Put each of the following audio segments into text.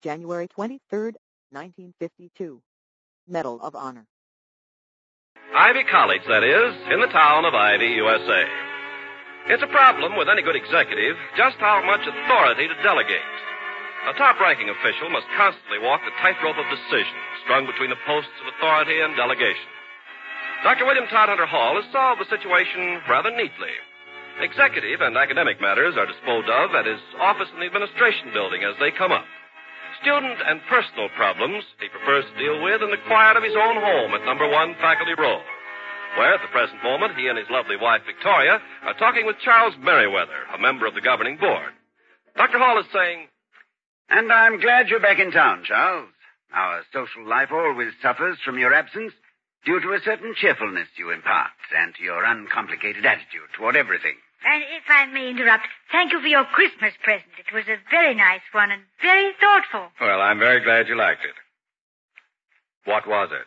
January 23rd, 1952. Medal of Honor. Ivy College, that is, in the town of Ivy, USA. It's a problem with any good executive just how much authority to delegate. A top-ranking official must constantly walk the tightrope of decision, strung between the posts of authority and delegation. Dr. William Todhunter Hall has solved the situation rather neatly. Executive and academic matters are disposed of at his office in the administration building as they come up. Student and personal problems he prefers to deal with in the quiet of his own home at number 1 Faculty Row, where at the present moment he and his lovely wife Victoria are talking with Charles Merriweather, a member of the governing board. Dr. Hall is saying, "And I'm glad you're back in town, Charles. Our social life always suffers from your absence due to a certain cheerfulness you impart and to your uncomplicated attitude toward everything. And if I may interrupt, thank you for your Christmas present. It was a very nice one and very thoughtful." Well, I'm very glad you liked it. What was it?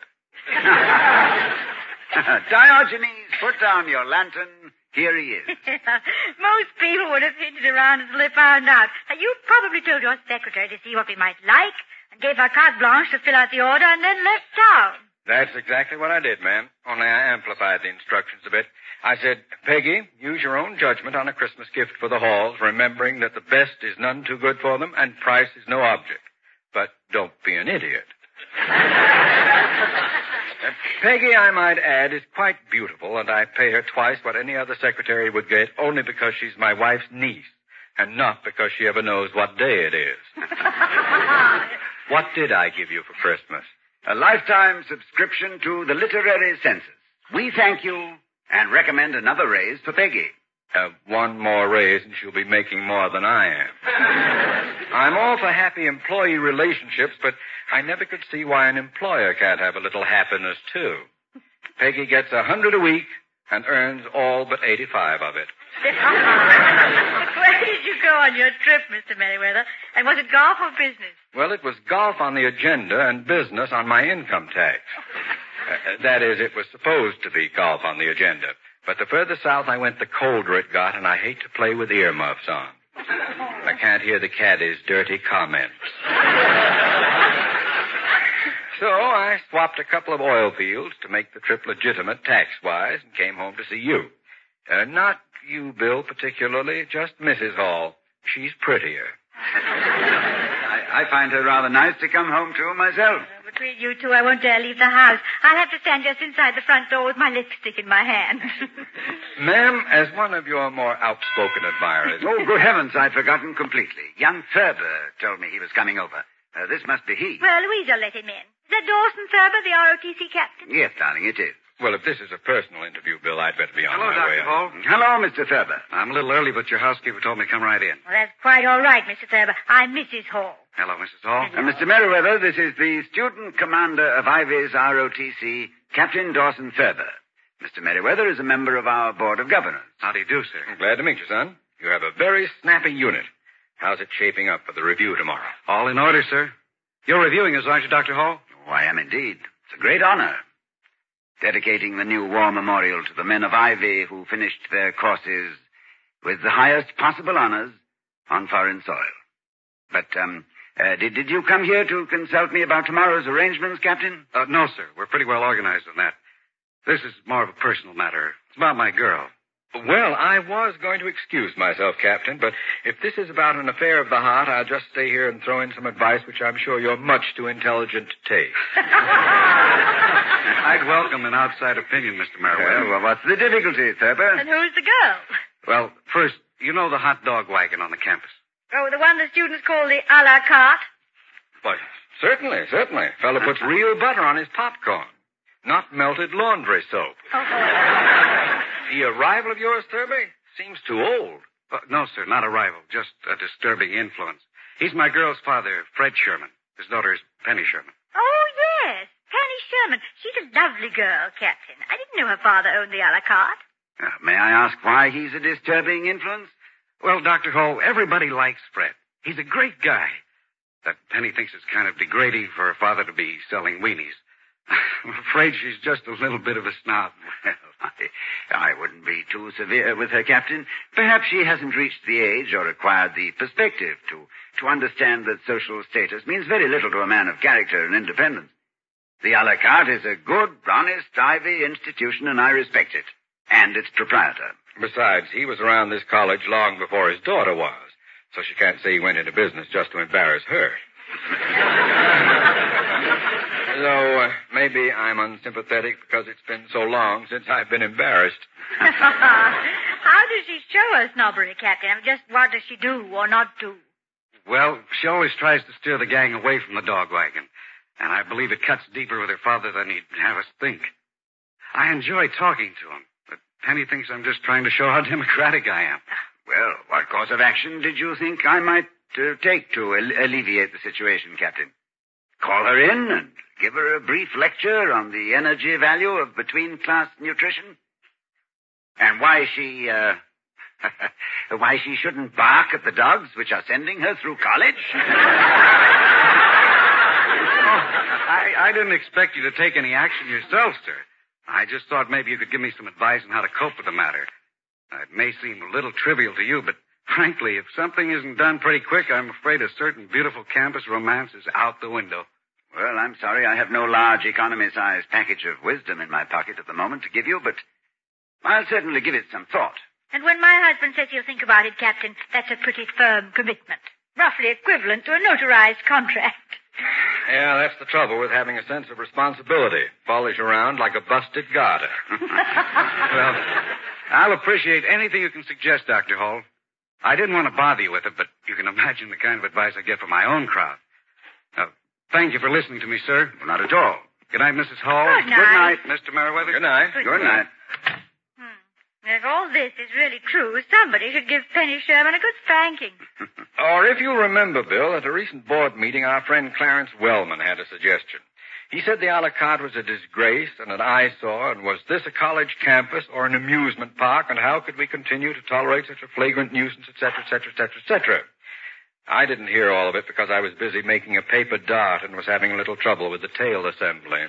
Diogenes, put down your lantern. Here he is. Most people would have hinted around until they found out. You probably told your secretary to see what we might like and gave her carte blanche to fill out the order and then left town. That's exactly what I did, ma'am. Only I amplified the instructions a bit. I said, "Peggy, use your own judgment on a Christmas gift for the Halls, remembering that the best is none too good for them and price is no object. But don't be an idiot." Peggy, I might add, is quite beautiful, and I pay her twice what any other secretary would get only because she's my wife's niece, and not because she ever knows what day it is. What did I give you for Christmas? A lifetime subscription to the literary census. We thank you and recommend another raise for Peggy. One more raise and she'll be making more than I am. I'm all for happy employee relationships, but I never could see why an employer can't have a little happiness, too. Peggy gets $100 a week and earns all but 85 of it. Where did you go on your trip, Mr. Merriweather? And was it golf or business? Well, it was golf on the agenda and business on my income tax. That is, it was supposed to be golf on the agenda. But the further south I went, the colder it got, and I hate to play with earmuffs on. I can't hear the caddies' dirty comments. So I swapped a couple of oil fields to make the trip legitimate tax-wise and came home to see you. Not you, Bill, particularly, just Mrs. Hall. She's prettier. I find her rather nice to come home to myself. Between you two, I won't dare leave the house. I'll have to stand just inside the front door with my lipstick in my hand. Ma'am, as one of your more outspoken admirers... Oh, good heavens, I'd forgotten completely. Young Thurber told me he was coming over. This must be he. Well, Louisa let him in. Is that Dawson Thurber, the ROTC captain? Yes, darling, it is. Well, if this is a personal interview, Bill, I'd better be on Hello, my way. Dr. Hall. Hello, Mr. Thurber. I'm a little early, but your housekeeper told me to come right in. Well, that's quite all right, Mr. Thurber. I'm Mrs. Hall. Hello, Mrs. Hall. Mr. Merriweather, this is the student commander of Ivy's ROTC, Captain Dawson Thurber. Mr. Merriweather is a member of our board of governors. How do you do, sir? I'm glad to meet you, son. You have a very snappy unit. How's it shaping up for the review tomorrow? All in order, sir. You're reviewing us, aren't you, Dr. Hall? Oh, I am indeed. It's a great honor. Dedicating the new war memorial to the men of Ivy who finished their courses with the highest possible honors on foreign soil. But, did you come here to consult me about tomorrow's arrangements, Captain? No, sir. We're pretty well organized on that. This is more of a personal matter. It's about my girl. Well, I was going to excuse myself, Captain, but if this is about an affair of the heart, I'll just stay here and throw in some advice which I'm sure you're much too intelligent to take. I'd welcome an outside opinion, Mr. Merriweather. Well, what's the difficulty, Thurber? And who's the girl? Well, first, you know the hot dog wagon on the campus. Oh, the one the students call the a la carte? Why, certainly. Fellow puts real butter on his popcorn, not melted laundry soap. The arrival of yours, Thurber, seems too old. No, sir, not a rival, just a disturbing influence. He's my girl's father, Fred Sherman. His daughter is Penny Sherman. Oh, yes, Penny Sherman. She's a lovely girl, Captain. I didn't know her father owned the a la carte. May I ask why he's a disturbing influence? Well, Dr. Hall, everybody likes Fred. He's a great guy. That Penny thinks it's kind of degrading for her father to be selling weenies. I'm afraid she's just a little bit of a snob. I wouldn't be too severe with her, Captain. Perhaps she hasn't reached the age or acquired the perspective to understand that social status means very little to a man of character and independence. The a la carte is a good, honest, Ivy institution, and I respect it. And its proprietor. Besides, he was around this college long before his daughter was, so she can't say he went into business just to embarrass her. Though maybe I'm unsympathetic because it's been so long since I've been embarrassed. How does she show her snobbery, Captain? I mean, just what does she do or not do? Well, she always tries to steer the gang away from the dog wagon. And I believe it cuts deeper with her father than he'd have us think. I enjoy talking to him, but Penny thinks I'm just trying to show how democratic I am. Well, what course of action did you think I might take to alleviate the situation, Captain? Call her in and give her a brief lecture on the energy value of between-class nutrition? And why she shouldn't bark at the dogs which are sending her through college? I didn't expect you to take any action yourself, sir. I just thought maybe you could give me some advice on how to cope with the matter. It may seem a little trivial to you, but frankly, if something isn't done pretty quick, I'm afraid a certain beautiful campus romance is out the window. Well, I'm sorry I have no large economy-sized package of wisdom in my pocket at the moment to give you, but I'll certainly give it some thought. And when my husband says he'll think about it, Captain, that's a pretty firm commitment. Roughly equivalent to a notarized contract. Yeah, that's the trouble with having a sense of responsibility. Follies around like a busted garter. Well, I'll appreciate anything you can suggest, Dr. Hall. I didn't want to bother you with it, but you can imagine the kind of advice I get from my own crowd. Thank you for listening to me, sir. Well, not at all. Good night, Mrs. Hall. Good night. Mr. Merriweather. Good night. Good night. If all this is really true, somebody should give Penny Sherman a good spanking. Or if you'll remember, Bill, at a recent board meeting, our friend Clarence Wellman had a suggestion. He said the a la carte was a disgrace and an eyesore, and was this a college campus or an amusement park, and how could we continue to tolerate such a flagrant nuisance, et cetera, et cetera, et cetera, et cetera. I didn't hear all of it because I was busy making a paper dart and was having a little trouble with the tail assembly.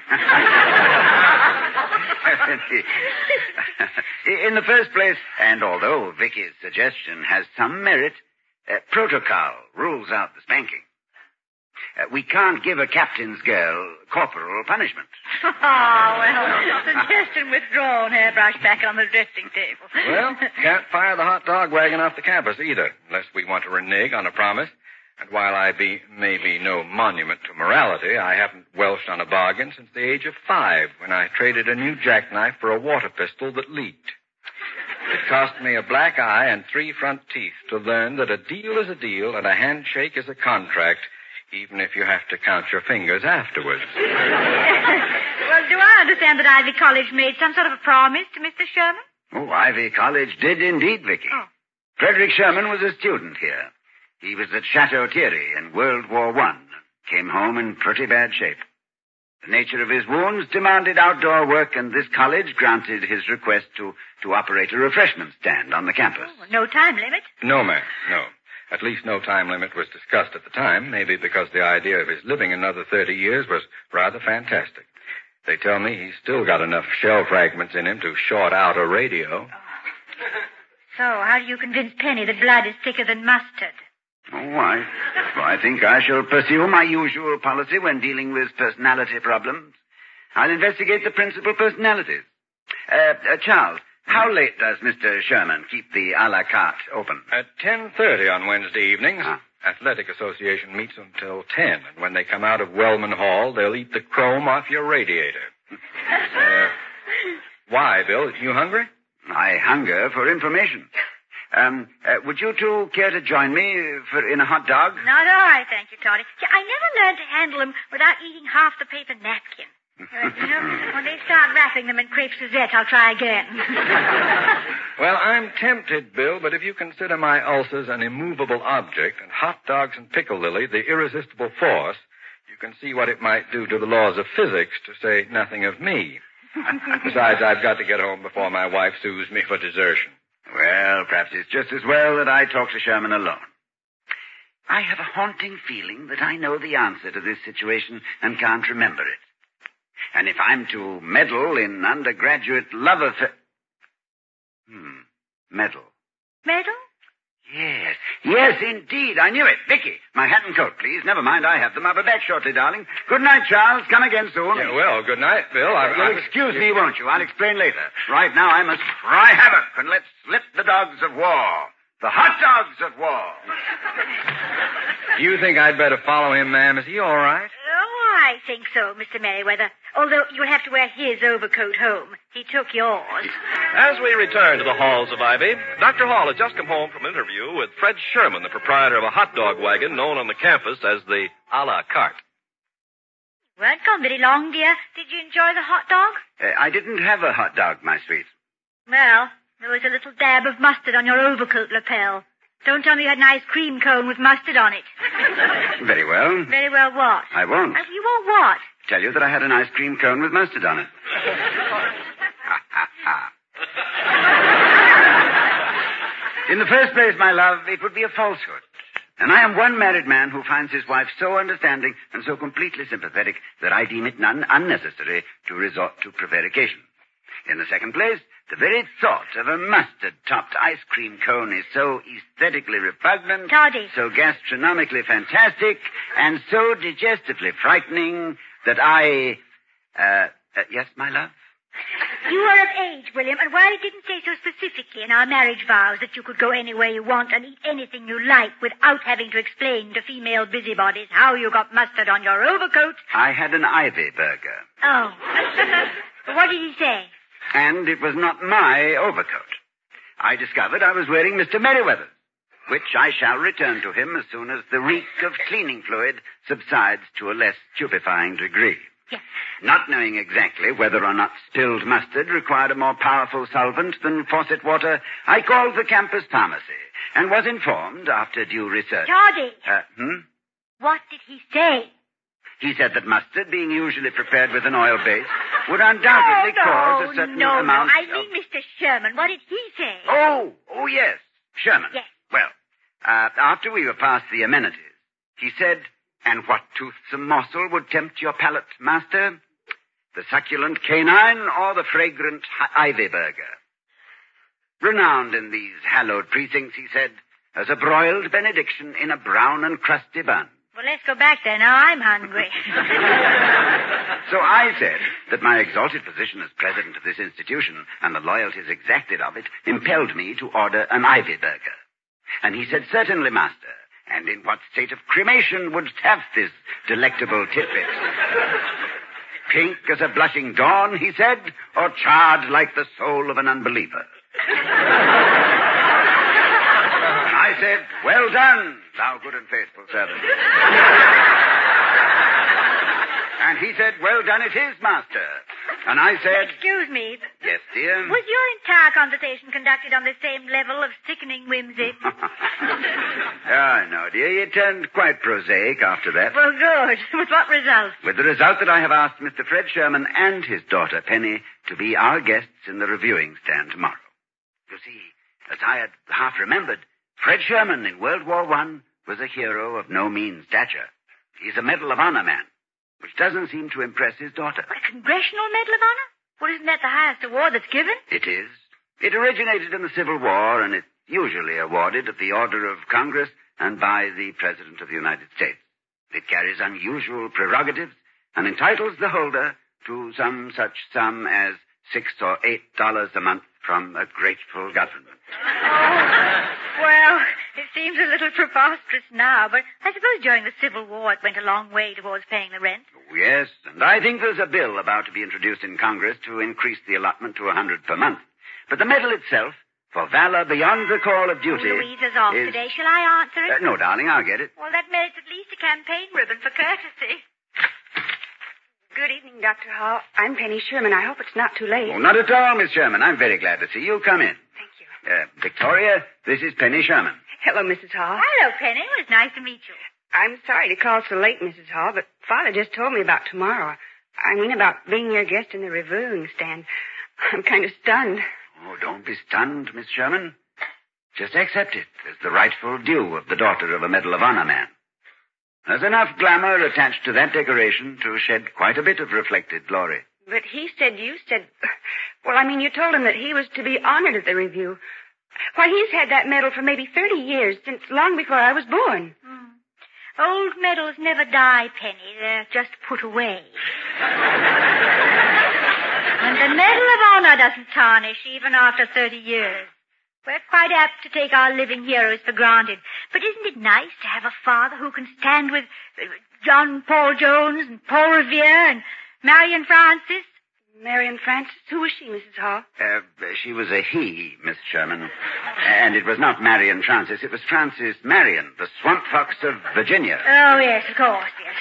In the first place, and although Vicky's suggestion has some merit, protocol rules out the spanking. We can't give a captain's girl corporal punishment. Suggestion withdrawn, hairbrush back on the dressing table. Well, can't fire the hot dog wagon off the campus either, unless we want to renege on a promise. And while I may be no monument to morality, I haven't welched on a bargain since the age of 5, when I traded a new jackknife for a water pistol that leaked. It cost me a black eye and 3 front teeth to learn that a deal is a deal and a handshake is a contract, even if you have to count your fingers afterwards. Well, do I understand that Ivy College made some sort of a promise to Mr. Sherman? Oh, Ivy College did indeed, Vicky. Oh. Frederick Sherman was a student here. He was at Chateau Thierry in World War I. Came home in pretty bad shape. The nature of his wounds demanded outdoor work, and this college granted his request to operate a refreshment stand on the campus. Oh, no time limit? No, ma'am, no. At least no time limit was discussed at the time, maybe because the idea of his living another 30 years was rather fantastic. They tell me he's still got enough shell fragments in him to short out a radio. So, how do you convince Penny that blood is thicker than mustard? Oh, I think I shall pursue my usual policy when dealing with personality problems. I'll investigate the principal personalities. Charles, how late does Mr. Sherman keep the a la carte open? At 10:30 on Wednesday evenings. Athletic Association meets until 10, and when they come out of Wellman Hall, they'll eat the chrome off your radiator. Why, Bill? You hungry? I hunger for information. Would you two care to join me in a hot dog? Not all right, thank you, Toddy. I never learned to handle them without eating half the paper napkin. When they start wrapping them in crepe Suzette, I'll try again. Well, I'm tempted, Bill, but if you consider my ulcers an immovable object and hot dogs and pickle lily the irresistible force, you can see what it might do to the laws of physics, to say nothing of me. Besides, I've got to get home before my wife sues me for desertion. Well, perhaps it's just as well that I talk to Sherman alone. I have a haunting feeling that I know the answer to this situation and can't remember it. And if I'm to meddle in undergraduate love affairs... medal. Medal? Yes. Yes, indeed. I knew it. Vicky, my hat and coat, please. Never mind, I have them. I'll be back shortly, darling. Good night, Charles. Come again soon. Yeah, well, good night, Bill. You'll excuse me, won't you? I'll explain later. Right now, I must cry havoc and let slip the dogs of war. The hot dogs of war. Do you think I'd better follow him, ma'am? Is he all right? Oh, I think so, Mr. Merriweather. Although you'll have to wear his overcoat home. He took yours. As we return to the halls of Ivy, Dr. Hall has just come home from an interview with Fred Sherman, the proprietor of a hot dog wagon known on the campus as the a la carte. You weren't gone very long, dear. Did you enjoy the hot dog? I didn't have a hot dog, my sweet. Well, there was a little dab of mustard on your overcoat lapel. Don't tell me you had an ice cream cone with mustard on it. Very well. Very well what? I won't. You won't what? Tell you that I had an ice cream cone with mustard on it. In the first place, my love, it would be a falsehood. And I am one married man who finds his wife so understanding and so completely sympathetic that I deem it none unnecessary to resort to prevarication. In the second place, the very thought of a mustard-topped ice cream cone is so aesthetically repugnant, Toddy. so gastronomically fantastic, and so digestively frightening that I... yes, my love? You are of age, William, and while it didn't say so specifically in our marriage vows that you could go anywhere you want and eat anything you like without having to explain to female busybodies how you got mustard on your overcoat... I had an Ivy burger. Oh. What did he say? And it was not my overcoat. I discovered I was wearing Mr. Merriweather's, which I shall return to him as soon as the reek of cleaning fluid subsides to a less stupefying degree. Yes. Not knowing exactly whether or not spilled mustard required a more powerful solvent than faucet water, I called the campus pharmacy and was informed after due research. Toddy! What did he say? He said that mustard, being usually prepared with an oil base, would undoubtedly cause a certain amount I mean Mr. Sherman. What did he say? Oh, yes. Sherman. Yes. Well, after we were past the amenities, he said, "And what toothsome morsel would tempt your palate, master? The succulent canine or the fragrant Ivy burger? Renowned in these hallowed precincts," he said, "as a broiled benediction in a brown and crusty bun." Well, let's go back there now. I'm hungry. So I said that my exalted position as president of this institution and the loyalties exacted of it impelled me to order an Ivy burger. And he said, "Certainly, master. And in what state of cremation wouldst have this delectable tidbit? Pink as a blushing dawn," he said, "or charred like the soul of an unbeliever?" And I said, "Well done, thou good and faithful servant." And he said, "Well done it is, master." And I said... Excuse me. Yes, dear? Was your entire conversation conducted on the same level of sickening whimsy? No, dear. It turned quite prosaic after that. Well, good. With what result? With the result that I have asked Mr. Fred Sherman and his daughter, Penny, to be our guests in the reviewing stand tomorrow. You see, as I had half remembered, Fred Sherman in World War I was a hero of no mean stature. He's a Medal of Honor man, which doesn't seem to impress his daughter. A Congressional Medal of Honor? Well, isn't that the highest award that's given? It is. It originated in the Civil War, and it's usually awarded at the order of Congress and by the President of the United States. It carries unusual prerogatives and entitles the holder to some such sum as $6 or $8 a month from a grateful government. Well, it seems a little preposterous now, but I suppose during the Civil War it went a long way towards paying the rent. Oh, yes, and I think there's a bill about to be introduced in Congress to increase the allotment to $100 per month. But the medal itself, for valor beyond the call of duty... Louisa's off today. Shall I answer it? No, darling, I'll get it. Well, that merits at least a campaign ribbon for courtesy. Good evening, Dr. Hall. I'm Penny Sherman. I hope it's not too late. Oh, not at all, Miss Sherman. I'm very glad to see you. Come in. Thank you. Victoria, this is Penny Sherman. Hello, Mrs. Hall. Hello, Penny. It was nice to meet you. I'm sorry to call so late, Mrs. Hall, but Father just told me about tomorrow. I mean about being your guest in the reviewing stand. I'm kind of stunned. Oh, don't be stunned, Miss Sherman. Just accept it as the rightful due of the daughter of a Medal of Honor man. There's enough glamour attached to that decoration to shed quite a bit of reflected glory. But you said... Well, I mean, you told him that he was to be honored at the review. Why, he's had that medal for maybe 30 years, since long before I was born. Old medals never die, Penny. They're just put away. And the Medal of Honor doesn't tarnish even after 30 years. We're quite apt to take our living heroes for granted. But isn't it nice to have a father who can stand with John Paul Jones and Paul Revere and Marion Francis? Marion Francis? Who was she, Mrs. Hall? She was a he, Miss Sherman. And it was not Marion Francis. It was Francis Marion, the swamp fox of Virginia. Oh, yes, of course, yes.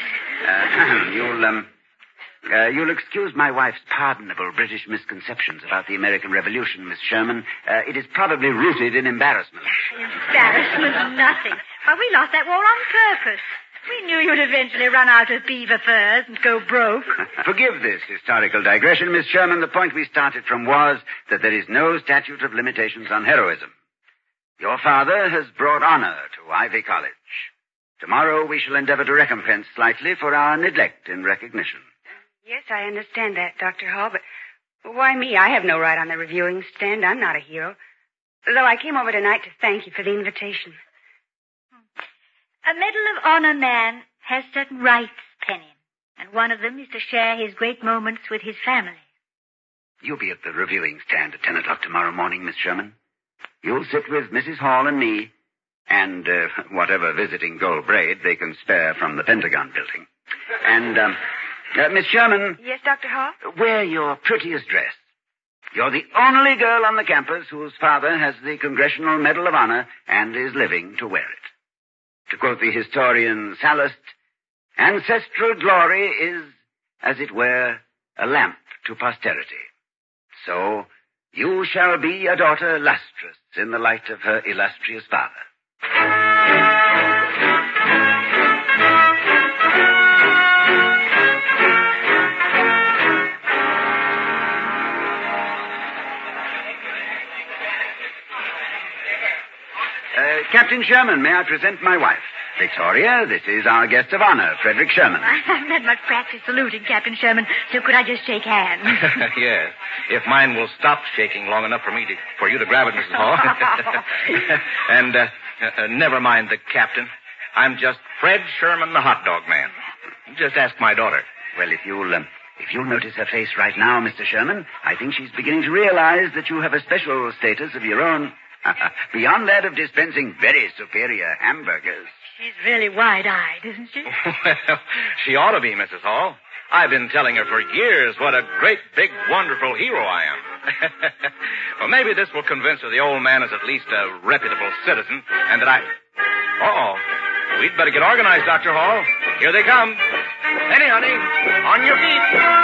You'll excuse my wife's pardonable British misconceptions about the American Revolution, Miss Sherman. It is probably rooted in embarrassment. Embarrassment, nothing. Well, we lost that war on purpose. We knew you'd eventually run out of beaver furs and go broke. Forgive this historical digression, Miss Sherman. The point we started from was that there is no statute of limitations on heroism. Your father has brought honor to Ivy College. Tomorrow we shall endeavor to recompense slightly for our neglect in recognition. Yes, I understand that, Dr. Hall, but why me? I have no right on the reviewing stand. I'm not a hero. Though I came over tonight to thank you for the invitation. A Medal of Honor man has certain rights, Penny, and one of them is to share his great moments with his family. You'll be at the reviewing stand at 10 o'clock tomorrow morning, Miss Sherman. You'll sit with Mrs. Hall and me, and whatever visiting gold braid they can spare from the Pentagon building. And, Miss Sherman. Yes, Dr. Hall? Wear your prettiest dress. You're the only girl on the campus whose father has the Congressional Medal of Honor and is living to wear it. To quote the historian Sallust, ancestral glory is, as it were, a lamp to posterity. So, you shall be a daughter lustrous in the light of her illustrious father. Captain Sherman, may I present my wife? Victoria, this is our guest of honor, Frederick Sherman. I haven't had much practice saluting, Captain Sherman, so could I just shake hands? Yes, if mine will stop shaking long enough for you to grab it, Mrs. Hall. And never mind the captain. I'm just Fred Sherman, the hot dog man. Just ask my daughter. Well, if you'll notice her face right now, Mr. Sherman, I think she's beginning to realize that you have a special status of your own. Beyond that of dispensing very superior hamburgers. She's really wide-eyed, isn't she? Well, she ought to be, Mrs. Hall. I've been telling her for years what a great, big, wonderful hero I am. Well, maybe this will convince her the old man is at least a reputable citizen, and that I... Uh-oh. We'd better get organized, Dr. Hall. Here they come. Penny, honey, on your feet.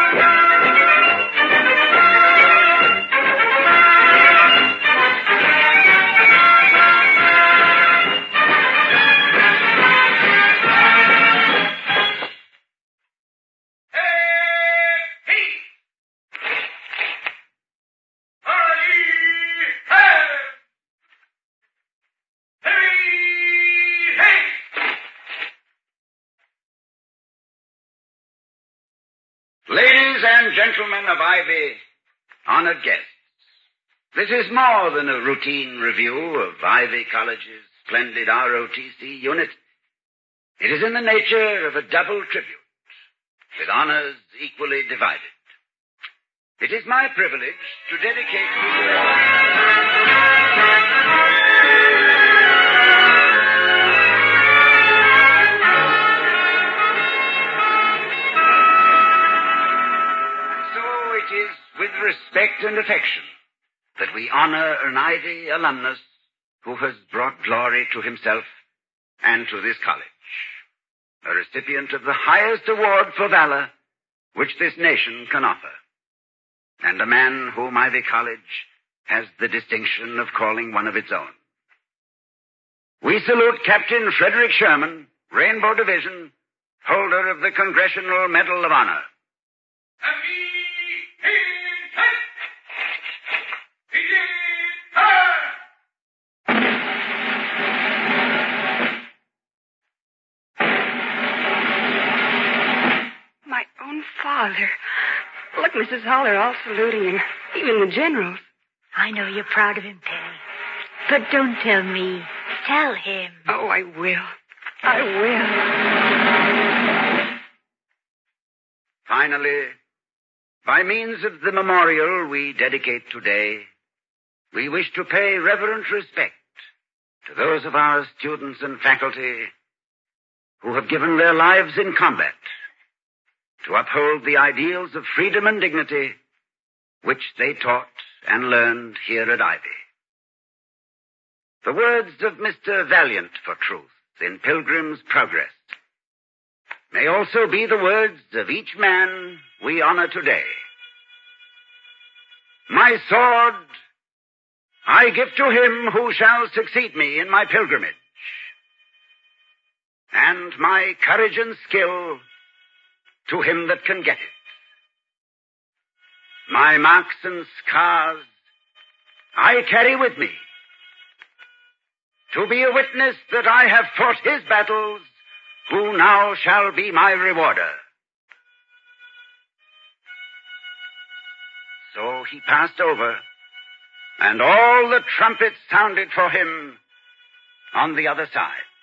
Ladies and gentlemen of Ivy, honored guests, this is more than a routine review of Ivy College's splendid ROTC unit. It is in the nature of a double tribute, with honors equally divided. It is my privilege to dedicate with respect and affection that we honor an Ivy alumnus who has brought glory to himself and to this college, a recipient of the highest award for valor which this nation can offer, and a man whom Ivy College has the distinction of calling one of its own. We salute Captain Frederick Sherman, Rainbow Division, holder of the Congressional Medal of Honor. Father. Look, Mrs. Hall, they're all saluting him. Even the generals. I know you're proud of him, Penny. But don't tell me. Tell him. Oh, I will. I will. Finally, by means of the memorial we dedicate today, we wish to pay reverent respect to those of our students and faculty who have given their lives in combat to uphold the ideals of freedom and dignity which they taught and learned here at Ivy. The words of Mr. Valiant for Truth in Pilgrim's Progress may also be the words of each man we honor today. My sword I give to him who shall succeed me in my pilgrimage, and my courage and skill to him that can get it. My marks and scars I carry with me, to be a witness that I have fought his battles, who now shall be my rewarder. So he passed over, and all the trumpets sounded for him on the other side.